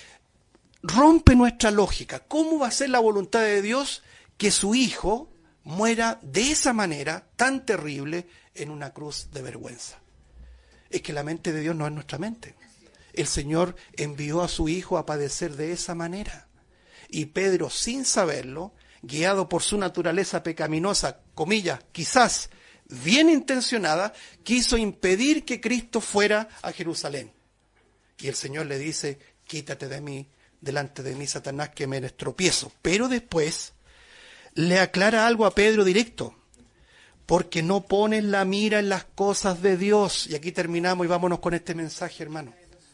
rompe nuestra lógica. ¿Cómo va a ser la voluntad de Dios que su Hijo muera de esa manera tan terrible en una cruz de vergüenza? Es que la mente de Dios no es nuestra mente. El Señor envió a su Hijo a padecer de esa manera. Y Pedro, sin saberlo, guiado por su naturaleza pecaminosa, comillas, quizás bien intencionada, quiso impedir que Cristo fuera a Jerusalén. Y el Señor le dice, quítate de mí, delante de mí, Satanás, que me eres tropiezo. Pero después le aclara algo a Pedro directo, porque no pones la mira en las cosas de Dios, y aquí terminamos y vámonos con este mensaje, hermano,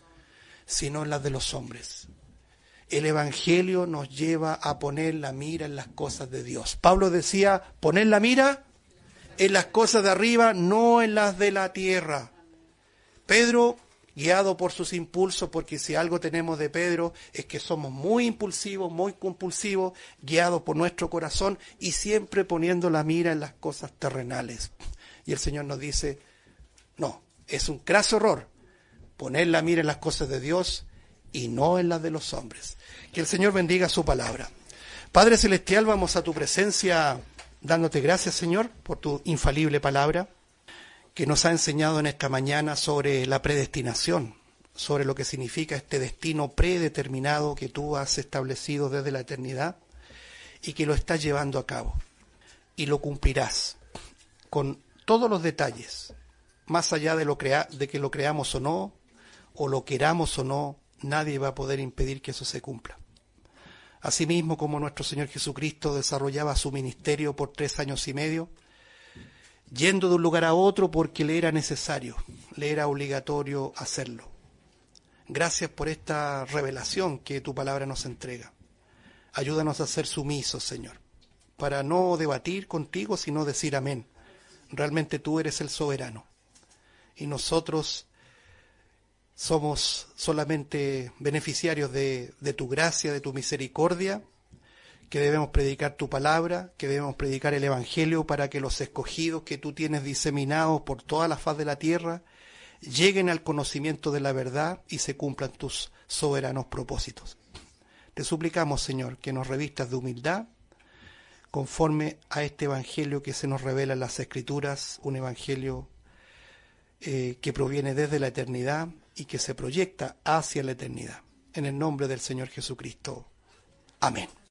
sino en las de los hombres. El Evangelio nos lleva a poner la mira en las cosas de Dios. Pablo decía, poner la mira en las cosas de arriba, no en las de la tierra. Pedro, guiado por sus impulsos, porque si algo tenemos de Pedro es que somos muy impulsivos, muy compulsivos, guiados por nuestro corazón y siempre poniendo la mira en las cosas terrenales. Y el Señor nos dice, no, es un craso error poner la mira en las cosas de Dios y no en las de los hombres. Que el Señor bendiga su palabra. Padre Celestial, vamos a tu presencia dándote gracias, Señor, por tu infalible palabra, que nos ha enseñado en esta mañana sobre la predestinación, sobre lo que significa este destino predeterminado que tú has establecido desde la eternidad y que lo estás llevando a cabo. Y lo cumplirás con todos los detalles, más allá de, lo crea de que lo creamos o no, o lo queramos o no, nadie va a poder impedir que eso se cumpla. Asimismo, como nuestro Señor Jesucristo desarrollaba su ministerio por tres años y medio, yendo de un lugar a otro porque le era necesario, le era obligatorio hacerlo. Gracias por esta revelación que tu palabra nos entrega. Ayúdanos a ser sumisos, Señor. para no debatir contigo, sino decir amén. Realmente tú eres el soberano. Y nosotros somos solamente beneficiarios de, de tu gracia, de tu misericordia, que debemos predicar tu palabra, que debemos predicar el Evangelio para que los escogidos que tú tienes diseminados por toda la faz de la tierra lleguen al conocimiento de la verdad y se cumplan tus soberanos propósitos. Te suplicamos, Señor, que nos revistas de humildad conforme a este Evangelio que se nos revela en las Escrituras, un Evangelio eh, que proviene desde la eternidad y que se proyecta hacia la eternidad. En el nombre del Señor Jesucristo. Amén.